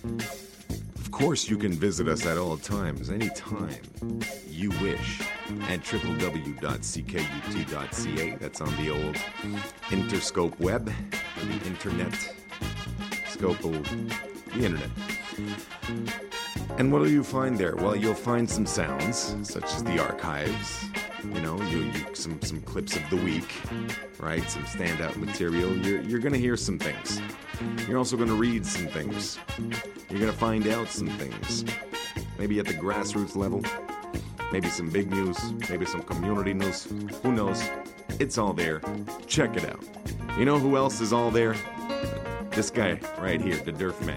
Of course, you can visit us at all times, anytime you wish, at www.ckut.ca. That's on the old Interscope web, the internet, scope of the internet. And what do you find there? Well, you'll find some sounds, such as the archives, you know, some clips of the week, right? Some standout material. You're going to hear some things. You're also going to read some things. You're going to find out some things. Maybe at the grassroots level. Maybe some big news. Maybe some community news. Who knows? It's all there. Check it out. You know who else is all there? This guy right here, the Durf Man.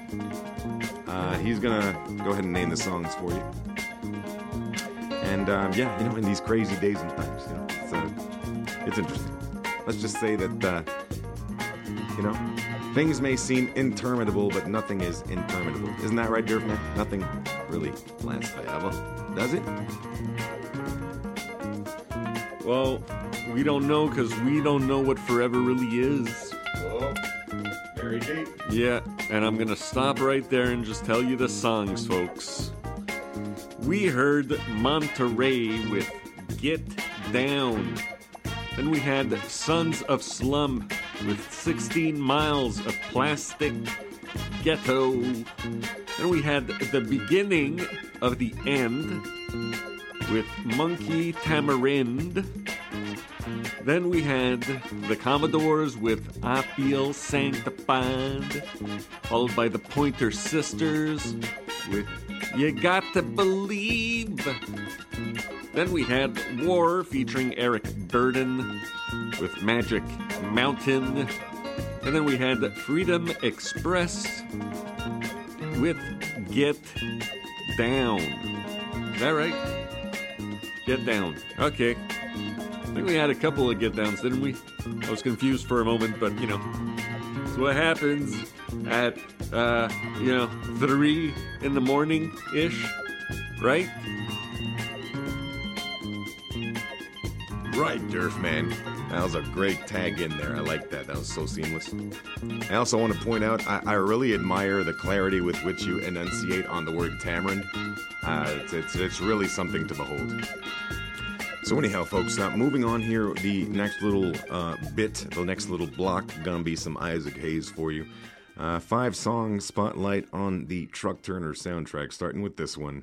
He's going to go ahead and name the songs for you. And, yeah, you know, in these crazy days and times, you know, it's interesting. Let's just say that, you know, things may seem interminable, but nothing is interminable. Isn't that right, Durf Man? Nothing really lasts forever, does it? Well, we don't know, because we don't know what forever really is. Oh, very deep. Yeah, and I'm going to stop right there and just tell you the songs, folks. We heard Monterey with Get Down. Then we had Sons of Slum with 16 Miles of Plastic Ghetto. Then we had the beginning of the end with Monkey Tamarind. Then we had the Commodores with I Feel Sanctified, followed by the Pointer Sisters with You Got to Believe. Then we had War featuring Eric Burden with Magic Mountain. And then we had Freedom Express with Get Down. Is that right? Get Down. Okay. I think we had a couple of Get Downs, didn't we? I was confused for a moment, but, you know, that's what happens at, 3 in the morning-ish, right? Right, Durf Man. That was a great tag in there. I like that. That was so seamless. I also want to point out, I really admire the clarity with which you enunciate on the word tamarind. It's really something to behold. So anyhow, folks, moving on here, the next little the next little block, gonna be some Isaac Hayes for you. 5-song spotlight on the Truck Turner soundtrack, starting with this one.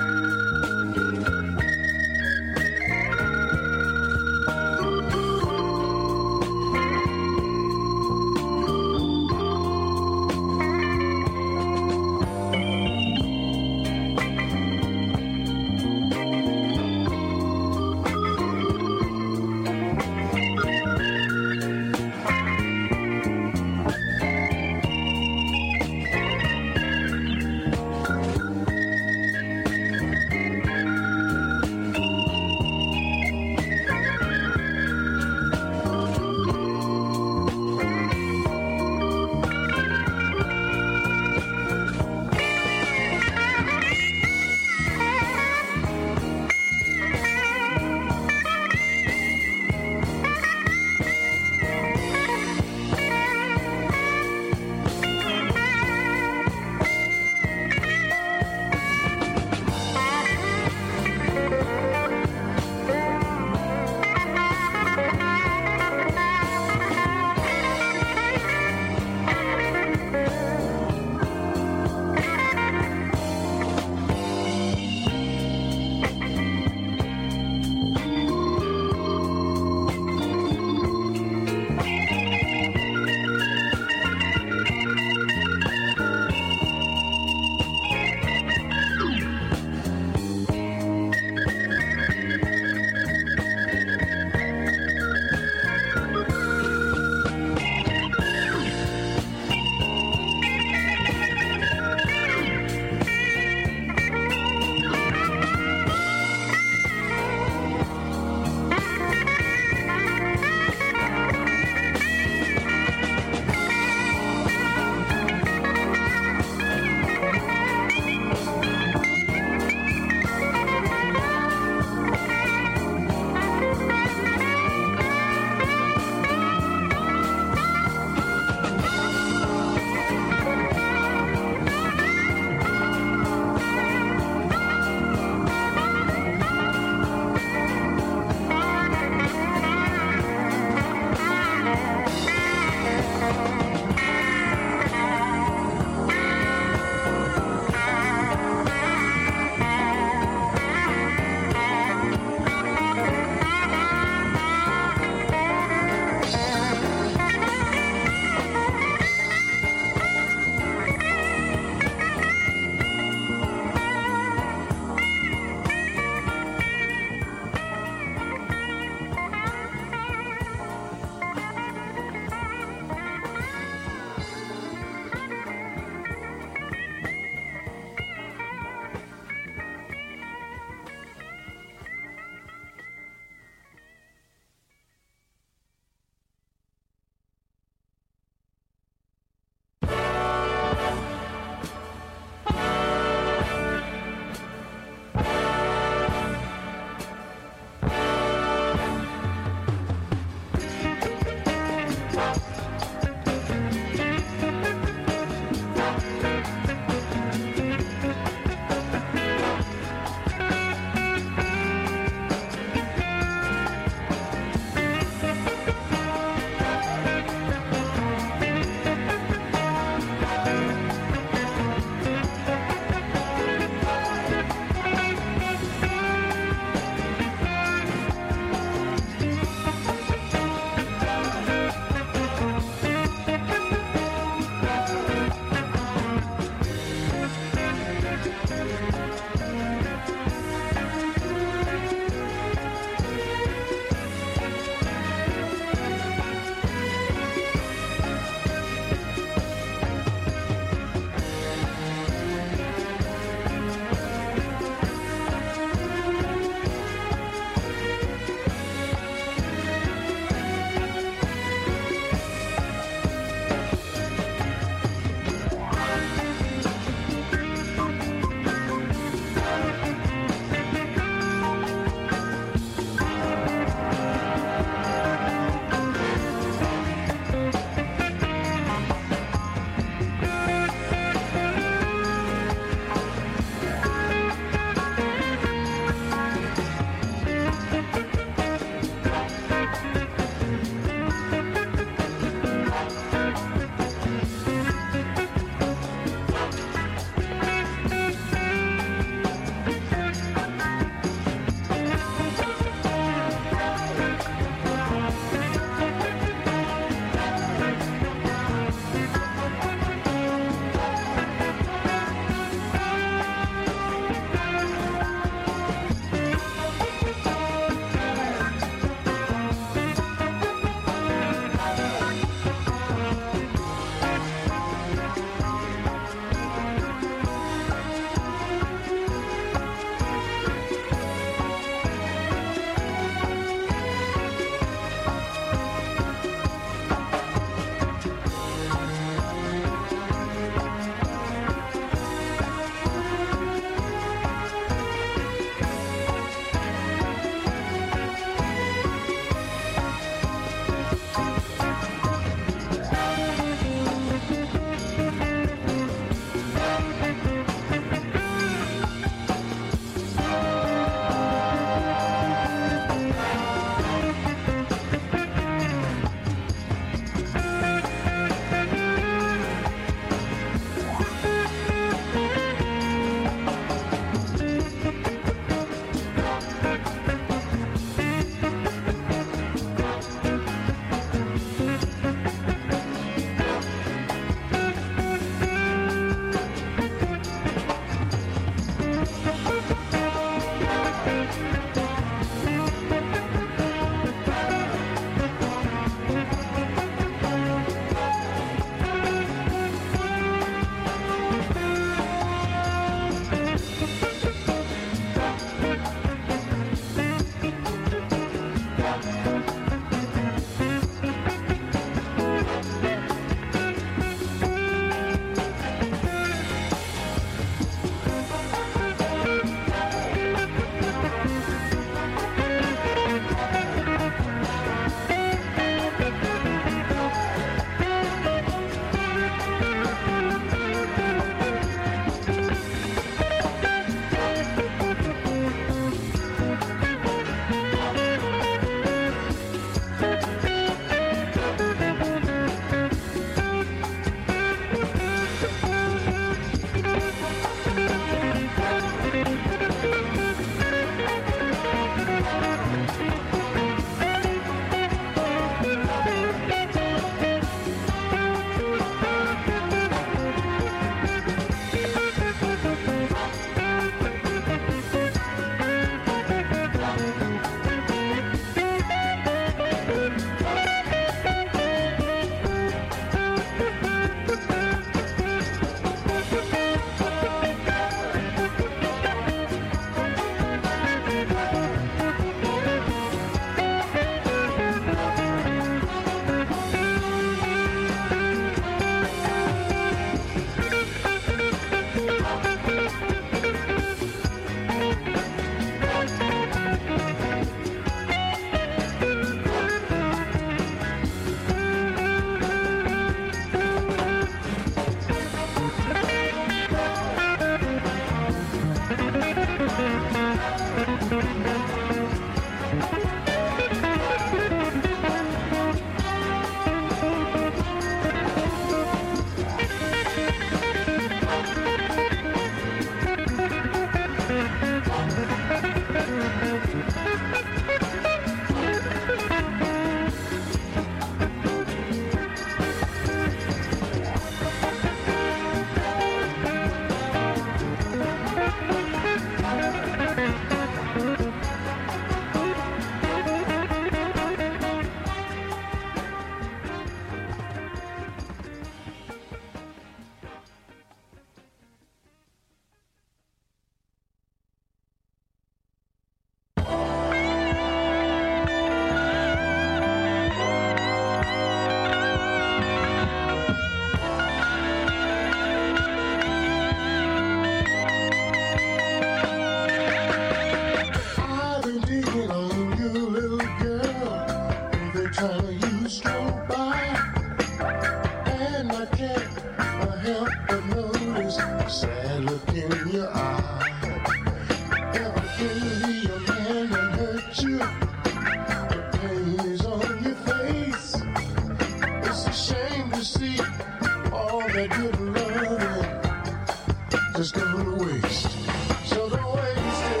stroll by, and I can't help but notice the sad look in your eye. Ever been to your man and hurt you? The pain is on your face. It's a shame to see all that good loving just go to waste. So don't waste it.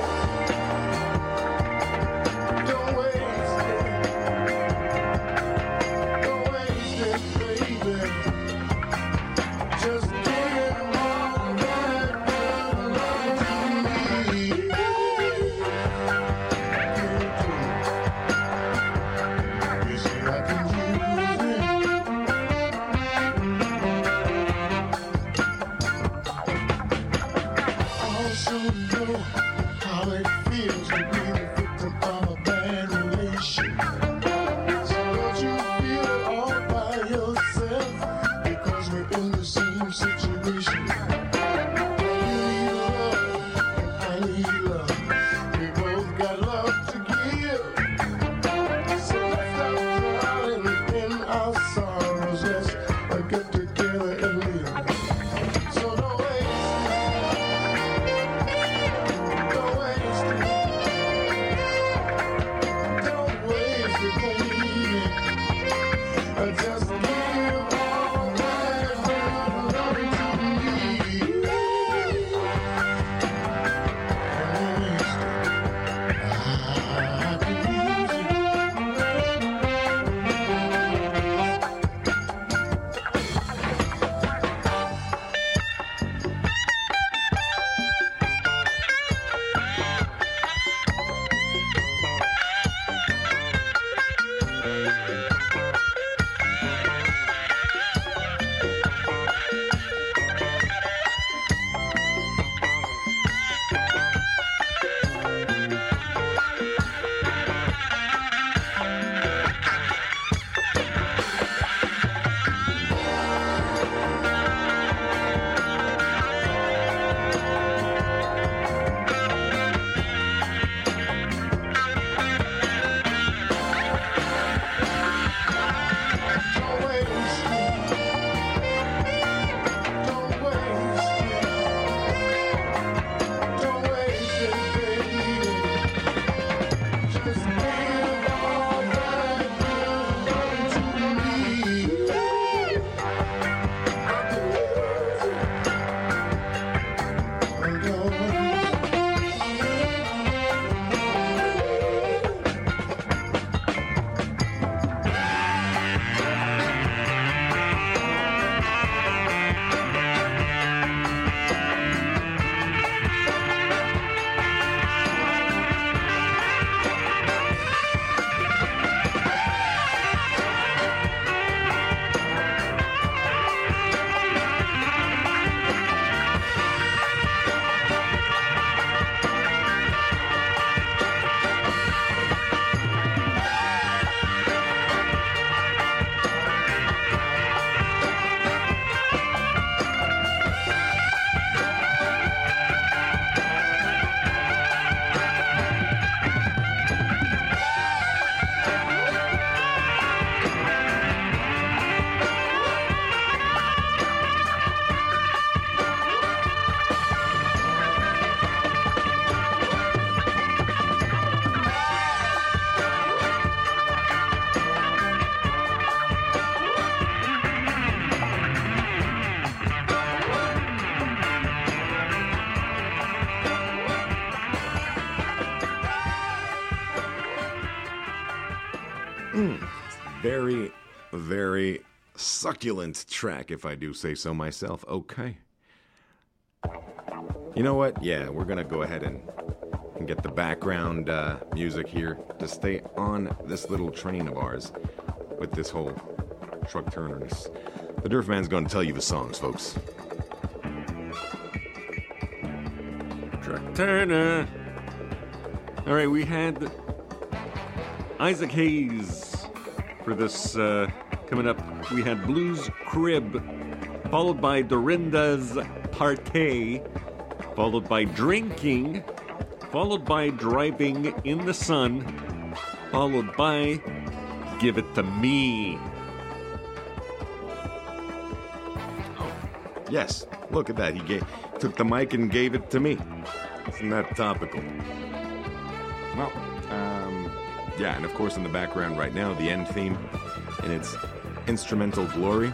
Don't waste it. Don't waste it, baby. Just give all that good love to me. Give it to me. You see, I can use it. Also know how it feels to be the victim of a bad relation. So don't you feel it all by yourself, because we're in the same situation. You need love, and I need love. We both got love to give. So let's stop drowning in our sorrows. Let's get together and live. So don't waste it. Don't waste it. Don't waste it, baby. Just give all that good loving to me. Don't waste it. I can use it. Don't waste it. Don't waste it. Don't waste it, baby. Just give all that good loving to me. I can use it. And don't waste it. Very, very succulent track, if I do say so myself. Okay. You know what? Yeah, we're going to go ahead and get the background music here to stay on this little train of ours with this whole truck turnerness. The Durf Man's going to tell you the songs, folks. Truck Turner. All right, we had Isaac Hayes for this coming up. We had Blues Crib, followed by Dorinda's Partay, followed by Drinking, followed by Driving in the Sun, followed by Give It to Me. Yes, look at that. He took the mic and gave it to me. Isn't that topical? Well, yeah, and of course in the background right now, the end theme in its instrumental glory.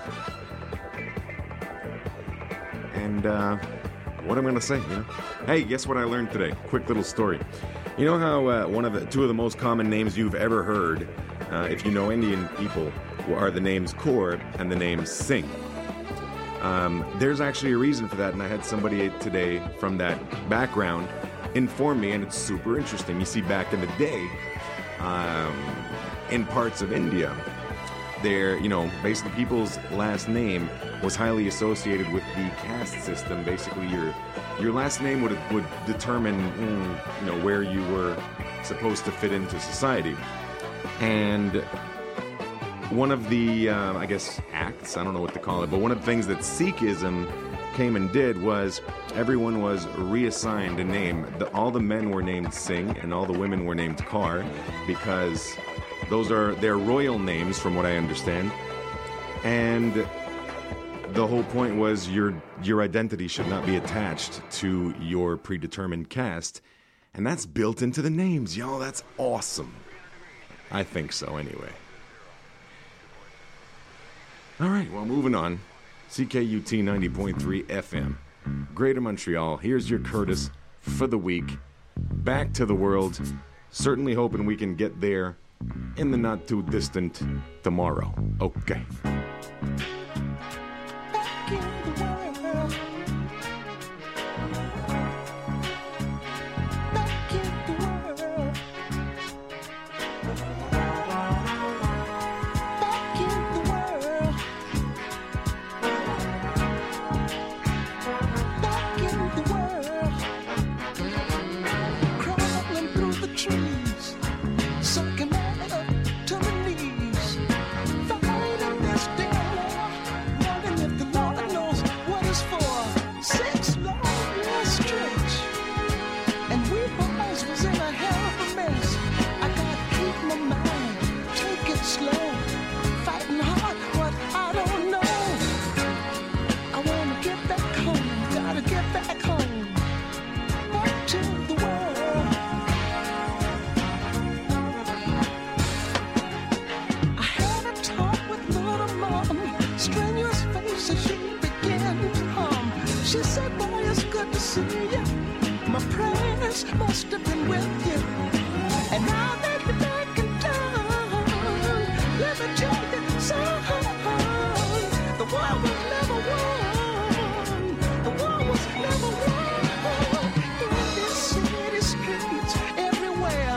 And what I'm going to say, you know? Hey, guess what I learned today? Quick little story. You know how two of the most common names you've ever heard, if you know Indian people, are the names Kaur and the name Singh. There's actually a reason for that, and I had somebody today from that background inform me, and it's super interesting. You see, back in the day, in parts of India, there, you know, basically people's last name was highly associated with the caste system. Basically, your last name would determine, you know, where you were supposed to fit into society. And one of the, I guess, acts, I don't know what to call it, but one of the things that Sikhism came and did was everyone was reassigned a name. All the men were named Singh and all the women were named Kaur because those are their royal names, from what I understand. And the whole point was your identity should not be attached to your predetermined caste. And that's built into the names, y'all. That's awesome. I think so, anyway. All right, well, moving on. CKUT 90.3 FM. Greater Montreal, here's your Curtis for the week. Back to the world. Certainly hoping we can get there in the not too distant tomorrow. Okay. Back in the world. Back in the world. Back in the world. Back in the world. Crawling through the trees, sucking up to my knees, fighting this damn war, wondering if the Lord knows what it's for. 6 long years stretch, and we boys was in a hell of a mess. I gotta keep my mind, take it slow, fighting hard, but I don't know. I wanna get back home, gotta get back home, back to the world. I had a talk with little mom, strenuous face as she began to hum. She said, boy, it's good to see you. My prayers must have been with you. And now that you're back in town, let me tell you, son, the war was never won. The war was never won. In this city streets, everywhere.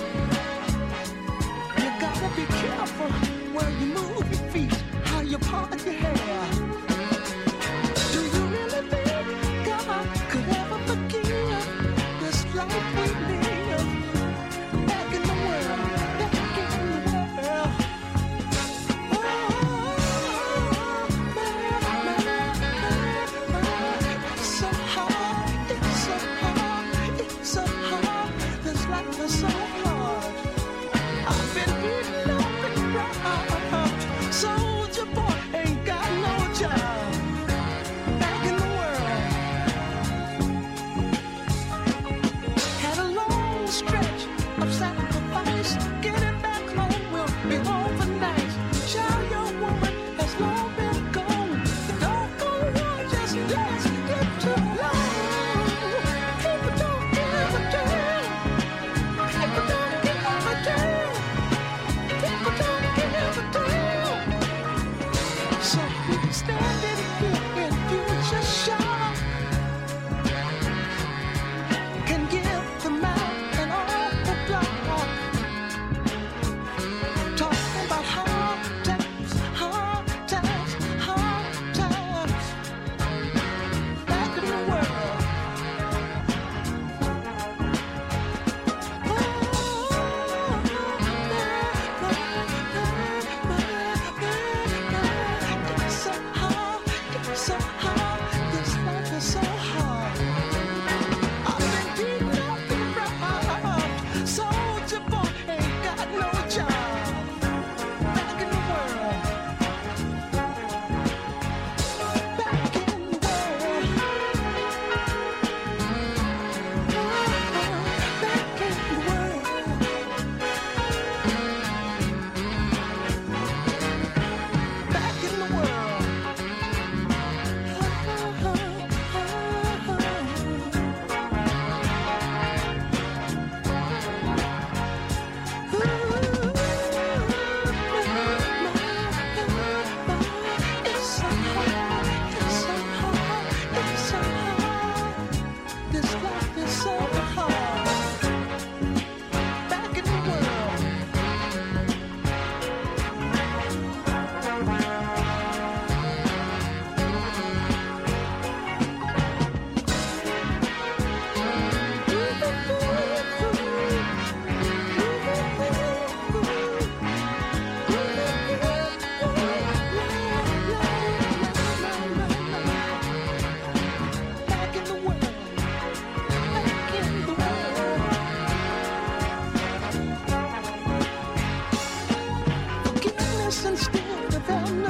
You gotta be careful where you move your feet, how you part your hair. Do you really think God could ever forgive this life we live? Back in the world, back in the world. Oh, it's so hard, it's so hard, it's so hard. This life is so hard. I've been beaten up and robbed. Soldier boy ain't got no job. Back in the world. Had a long stretch of sacrifice. Getting back home will be home for night. Child, your woman has long been gone. The doggone war just lasted too long. People don't give a damn. People don't give a damn. People don't give a damn. So we standing here in future shock can give the man an awful block. Talking about hard times, hard times, hard times. Back in the world. It's so hard,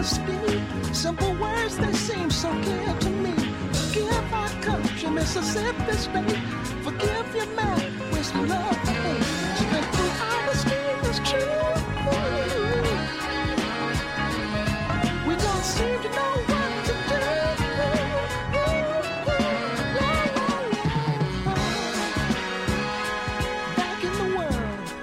honesty. Simple words that seem so clear to me. Forgive our country, Mississippi State. Forgive your man, wish love for hate. Simple honesty is true. We don't seem to know what to do. Back in the world.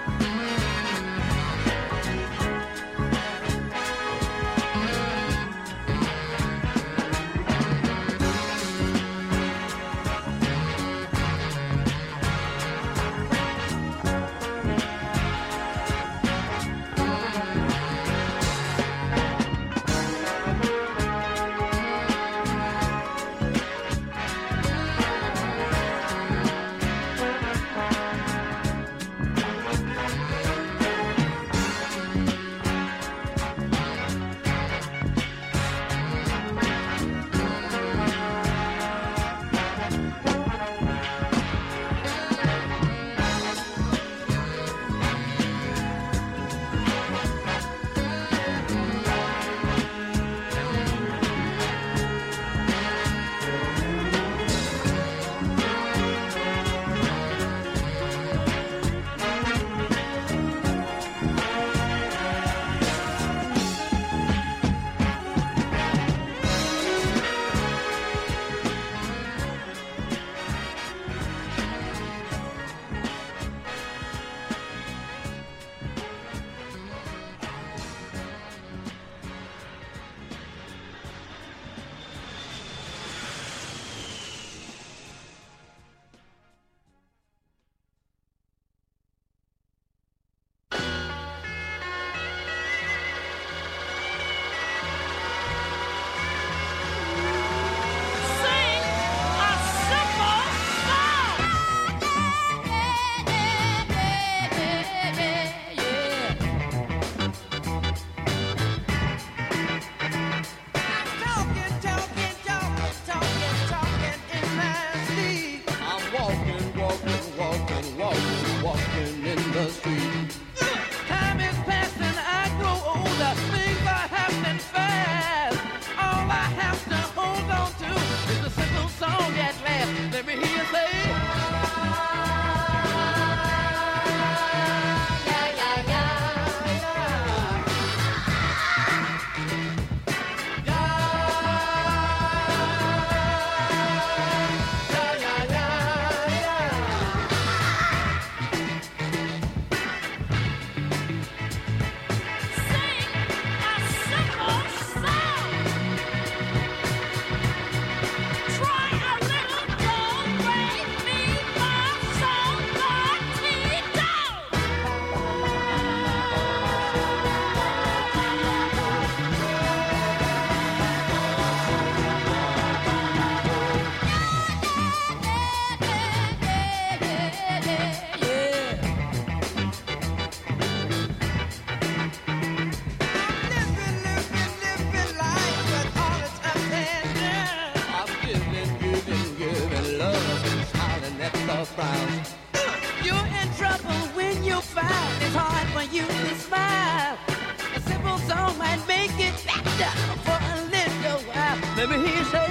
You're in trouble when you find it's hard for you to smile. A simple song might make it better for a little while. Let me hear you say,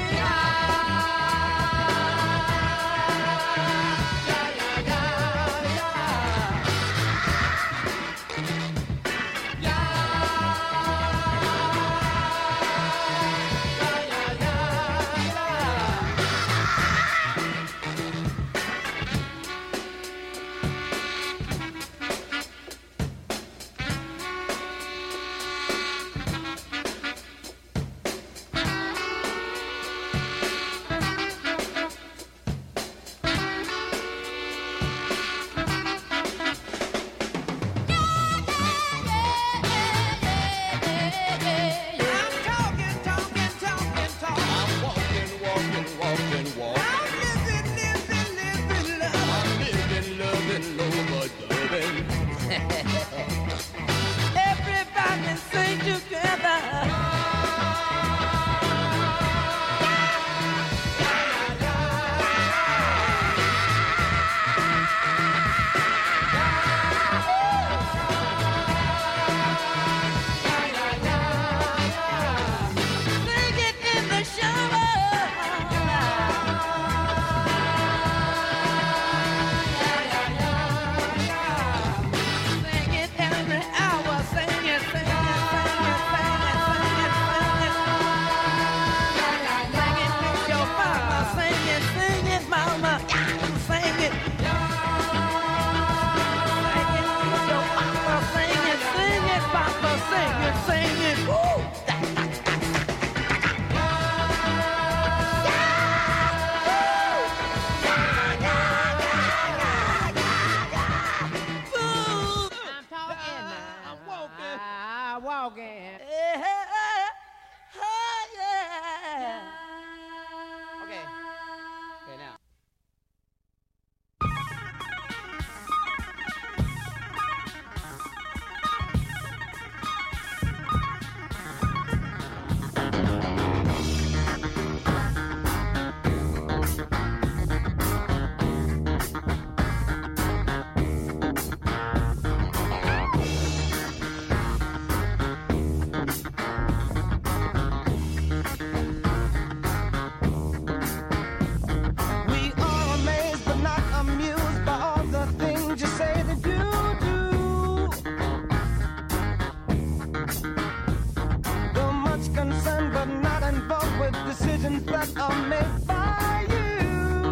concerned but not involved with decisions that are made by you.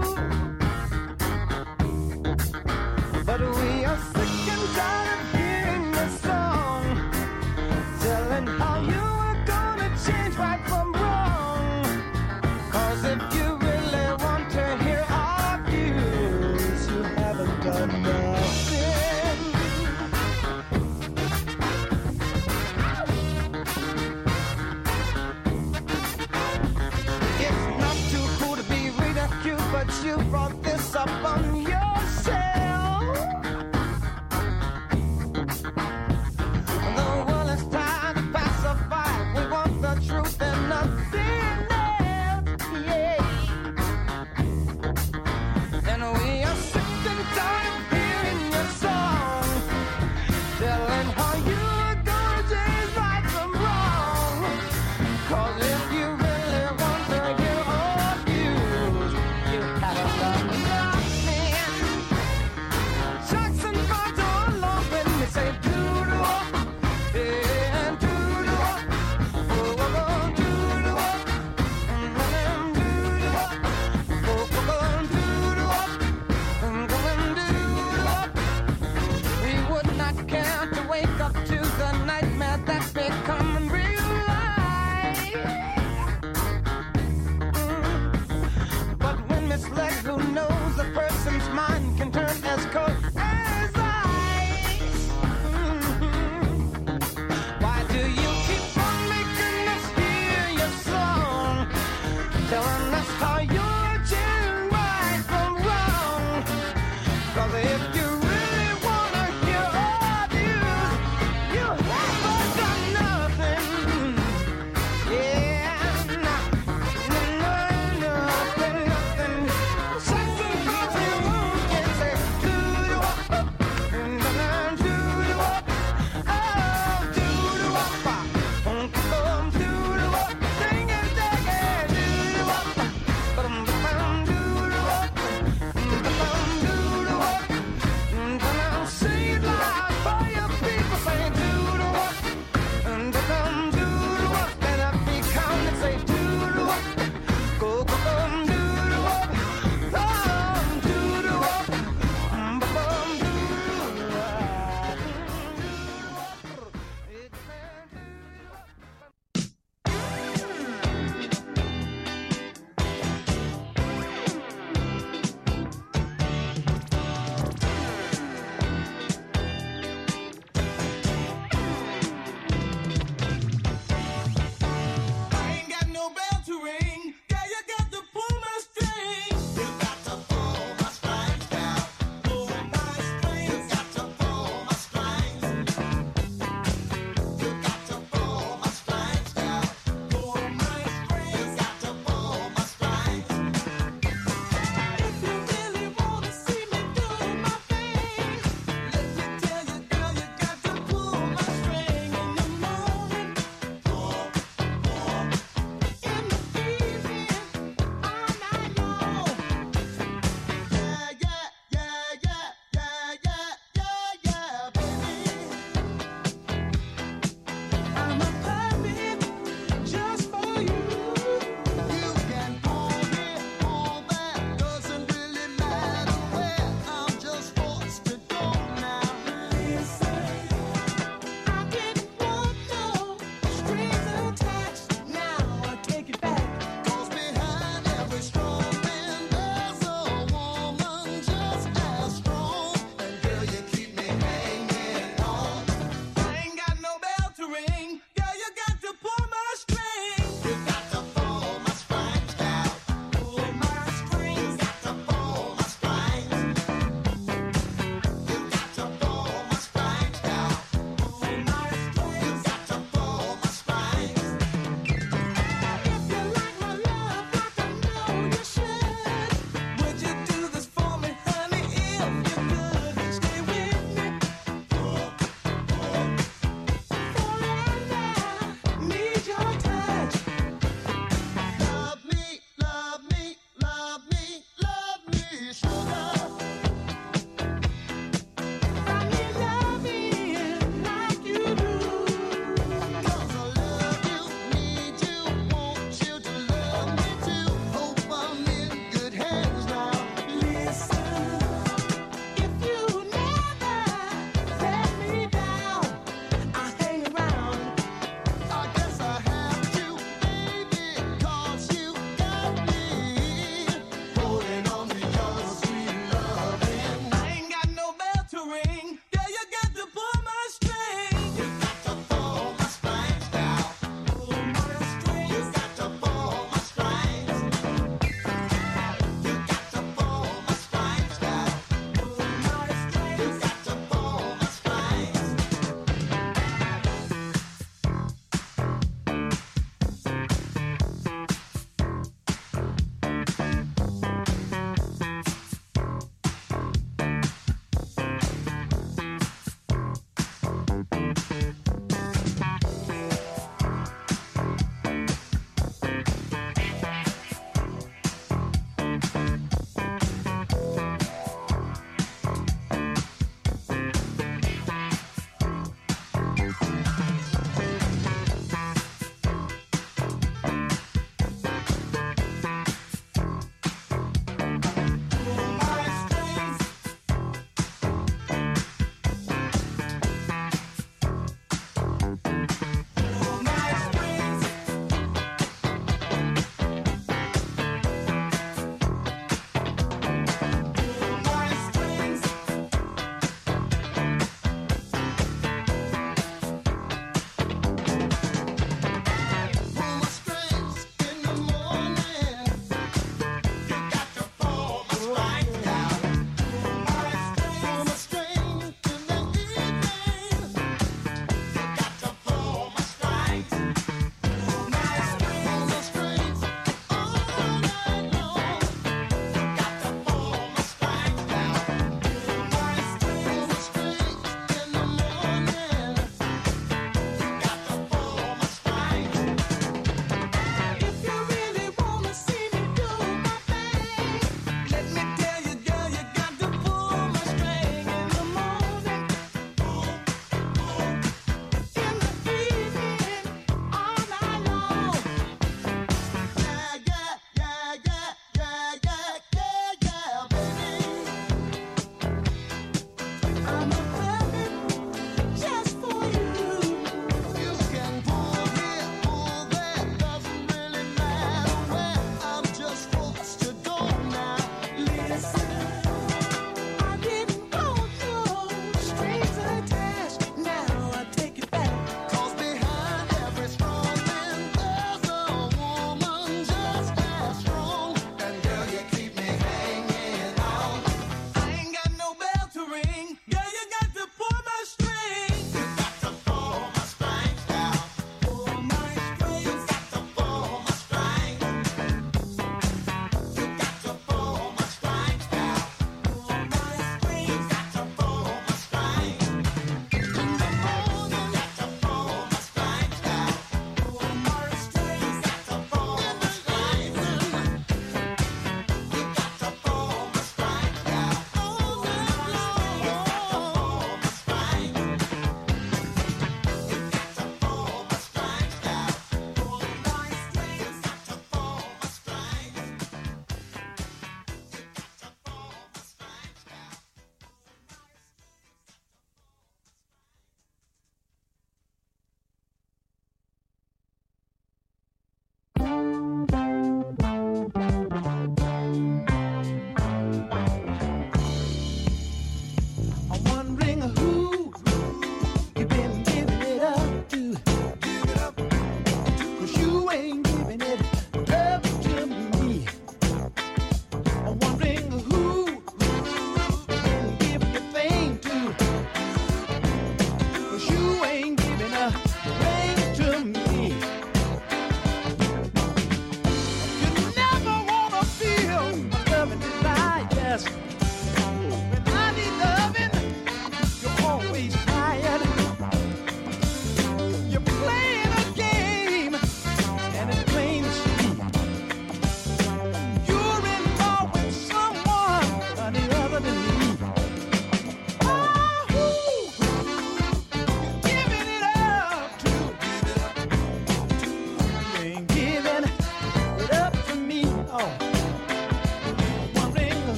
But we are sick and tired of hearing your song, telling how you are gonna change right from wrong. 'Cause if you really want to hear our views, you haven't done nothing. It's not too cool to be ridiculed, but you brought this up on yourself. The world is tired to pacify. We want the truth and nothing else. Yeah. And we are sick and tired of hearing your song, telling how you are gonna change right from wrong. 'Cause if you really want to hear our views, you haven't done nothing.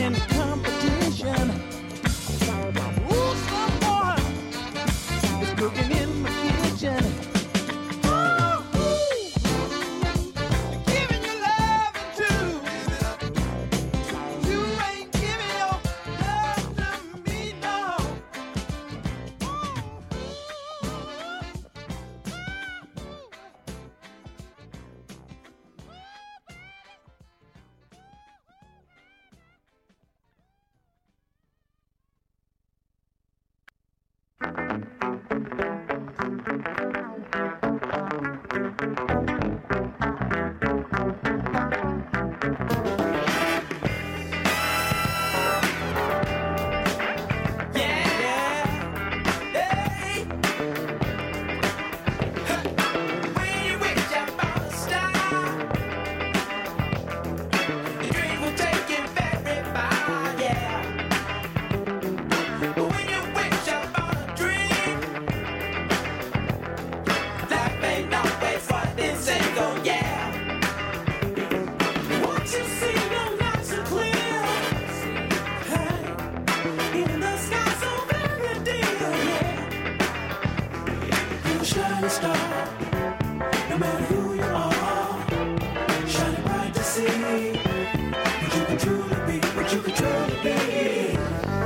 in competition. Ooh, someone is cooking in my kitchen. Giving you love too. You ain't giving your love to me, no. Shining star, no matter who you are, shining bright to see what you can truly be, what you can truly be.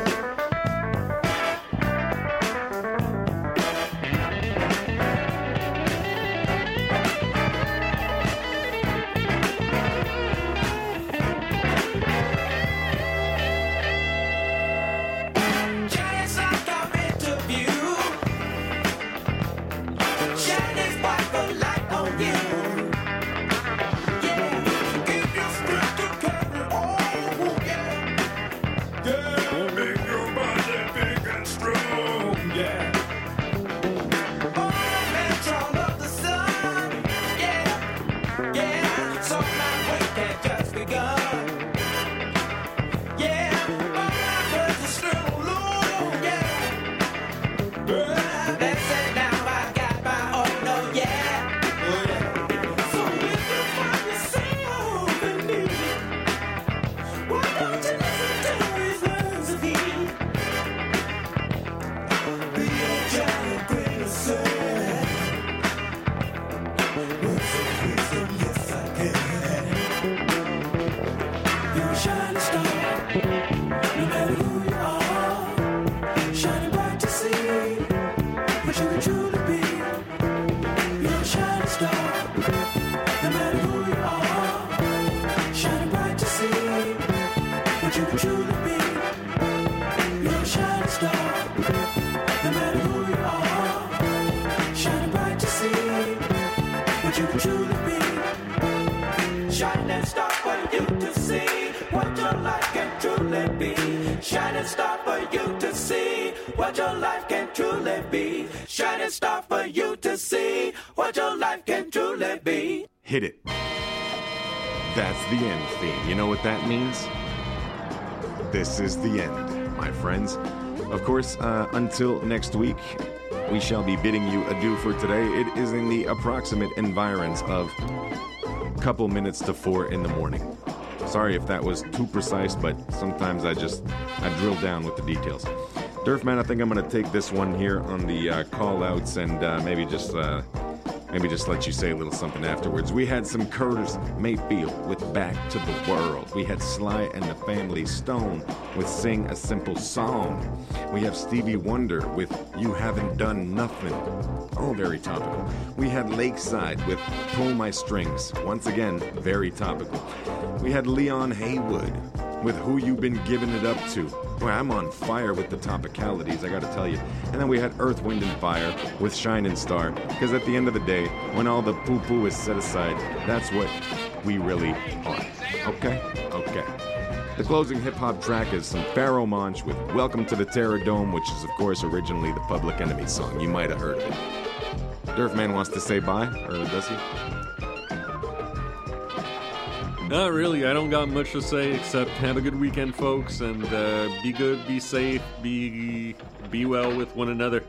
Giants like our interview. Shining sparkle light on you. Yeah, give your strength to carry on. Yeah, yeah, make your body big and strong. Yeah. Oh, control of the sun. Yeah, yeah. So my way had just begun. Yeah, all my words are still alone. Yeah. That's it now. I got my own, no, yeah. So if you find yourself in need, why don't you listen to his words of heat? Be a giant grain of sand. Words of wisdom, yes I can. You're a shining star, no matter who you are, shining bright to see what you can truly be. You're a shining star, no matter who you are, shining bright to see what you can truly be. You're a shining star, no matter who you are, shining bright to see what you can truly be. Shining star for you to see what your life can truly be. Shining star for you to see what your life can truly be. Shining star for you to see what your life can truly be. Hit it. That's the end theme. You know what that means? This is the end, my friends. Of course, until next week, we shall be bidding you adieu for today. It is in the approximate environs of a couple minutes to 4 in the morning. Sorry if that was too precise, but sometimes I drill down with the details. Durfman, I think I'm going to take this one here on the call-outs and maybe just let you say a little something afterwards. We had some Curtis Mayfield with Back to the World. We had Sly and the Family Stone with Sing a Simple Song. We have Stevie Wonder with You Haven't Done Nothing. Oh, very topical. We had Lakeside with Pull My Strings. Once again, very topical. We had Leon Haywood with Who You Been Giving It Up To. Boy, I'm on fire with the topicalities, I gotta tell you. And then we had Earth, Wind, and Fire with Shining Star, because at the end of the day, when all the poo-poo is set aside, that's what we really are. Okay? Okay. The closing hip-hop track is some Pharaoh Monch with Welcome to the Terror Dome, which is, of course, originally the Public Enemy song. You might have heard of it. Durfman wants to say bye, or does he? Not really. I don't got much to say except have a good weekend, folks, and be good, be safe, be well with one another.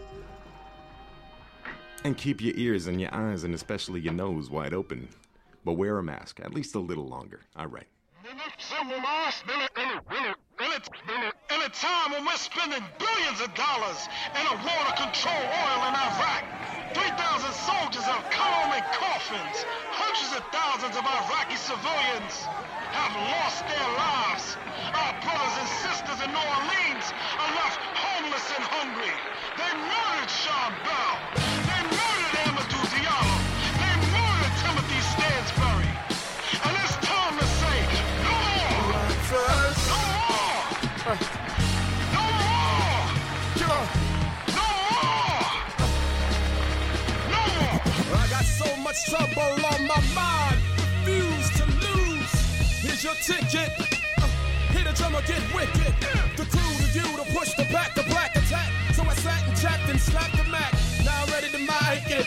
And keep your ears and your eyes and especially your nose wide open. But wear a mask, at least a little longer. All right. at a time when we're spending billions of dollars in a war to control oil in Iraq. 3,000 soldiers have come home in coffins. Hundreds of thousands of Iraqi civilians have lost their lives. Our brothers and sisters in New Orleans are left homeless and hungry. They murdered Sean Bell. They murdered Amadou Diallo. They murdered Timothy Stansbury. And it's time to say, no more! No more! No more! No more! No more! I got so much trouble on my mind, refuse to lose. Here's your ticket. Hit a drummer, get wicked. The crew to you to push the back, the black attack. So I sat and chapped and slapped the Mac. Now I'm ready to mic it.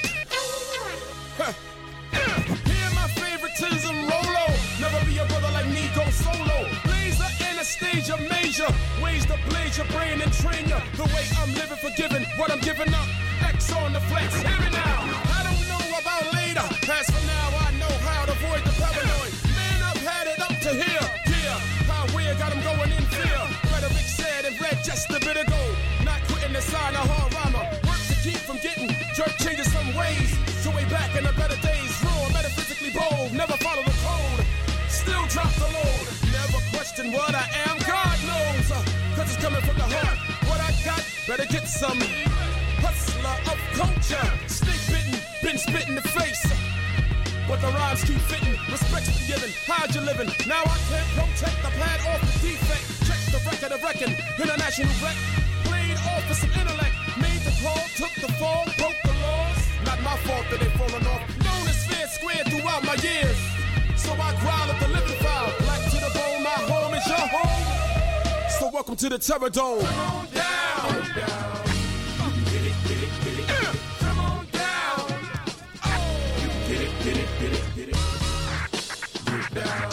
Hear my favoritism, Rolo. Never be a brother like me, go solo. Blazer in a stage of major. Ways to blaze your brain and train you. The way I'm living, forgiving what I'm giving up. X on the flex, hear me now. I don't know about later. As for now, I know how to avoid the paranoid. Man, I've had it up to here. Yeah, how weird, got him going in fear. Rhetoric said and read just a bit ago. Not quitting the sign of hard rhymer. Work to keep from getting jerk changes some ways. So way back in the better days. Raw, metaphysically bold. Never follow the code. Still drop the load. Never question what I am. God knows. Cause it's coming from the heart. What I got, better get some. Hustler of culture. Snake bitten, been spit in the face. But the rhymes keep fitting, respect's been given, how'd you living? Now I can't protect the pad off the defect. Check the record of reckon, international wreck. Played off with some intellect, made the call, took the fall, broke the laws. Not my fault that they fallen off. Known as fair square throughout my years. So I growl at the living file. Black to the bone, my home is your home. So welcome to the Terror Dome. Come on down, down. Get it, get it, get it. Come on down. You get it, get it, get it, get it. Get down.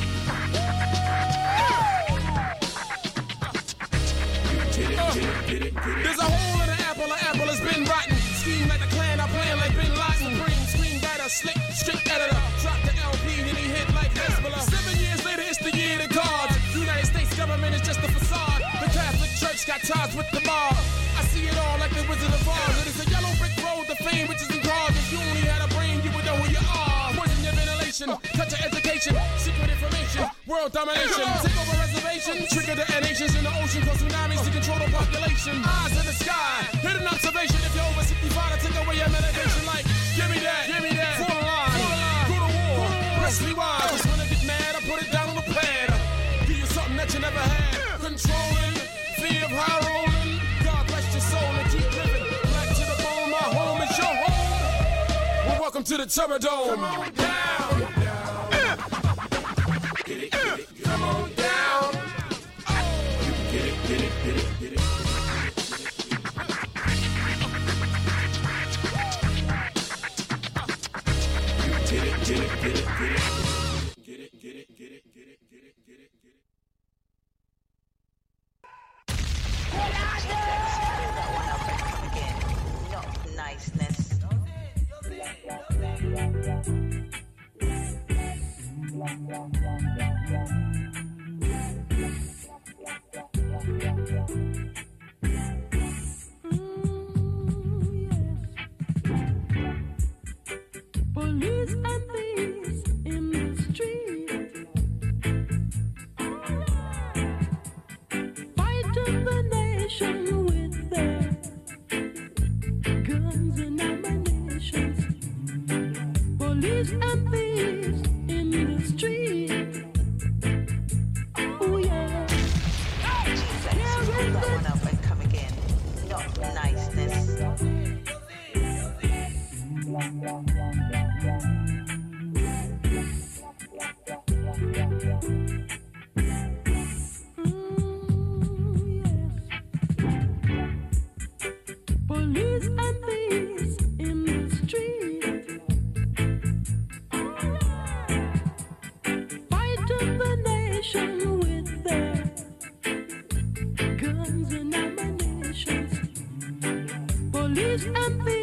There's a hole in the apple has been rotten. Scheme like the clan, I playing like Bin Laden. Screen writer, slick, strict editor. Drop the LP and he hit like Hezbollah. 7 years later, it's the year of God. United States government is just a facade. The Catholic Church got ties with the mob. I see it all like the Wizard of Oz. It is a yellow brick road, the fame, riches, and cars. If you only had a brain, you would know who you are. Poison your ventilation, cut your education, secret information, world domination. Take over reservations, trigger the nations in the ocean, cause tsunamis to control the population. Eyes in the sky, hit an observation. If you're over 65, I take away your medication. Like, give me that, fall in line, go to war, press rewind. Just when I get mad, I put it down on the pad. Give you something that you never had. Controlling, fear of high rolling. God bless your soul and keep living. Black to the bone, my home is your home. Well, welcome to the Terror Dome. Come on down. Get it, get it, come on down. Get it, get it, get it, get it. Get it, get it, get it, get it. Get it, get it, get it, get it, get it, get it, get it. Niceness. Police and thieves in the street, fighting the nation with their guns and ammunitions. Police and thieves in the street. Oh yeah. Jesus, hold that one up and come again. Not niceness. Police and thieves in the street, fighting the nation with their guns and ammunitions. Police and thieves